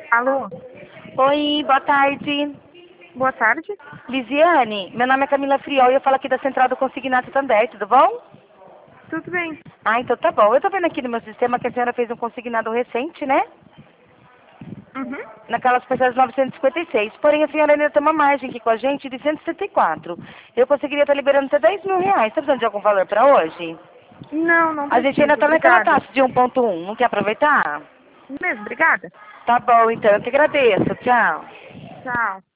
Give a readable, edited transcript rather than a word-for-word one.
Alô? Oi, boa tarde. Boa tarde. Lisiane, meu nome é Camila Friol e eu falo aqui da Central do Consignato também, tudo bom? Tudo bem? Ah, então tá bom. Eu tô vendo aqui no meu sistema que a senhora fez um consignado recente, né? Uhum. Naquelas pessoas 956. Porém, a senhora ainda tem uma margem aqui com a gente de 164. Eu conseguiria estar liberando até 10 mil reais. Tá precisando de algum valor pra hoje? Não, não A gente ainda preciso. tá naquela Obrigada. taxa de 1,1. Não quer aproveitar? Mesmo, obrigada. Tá bom, então. Eu que agradeço. Tchau. Tchau.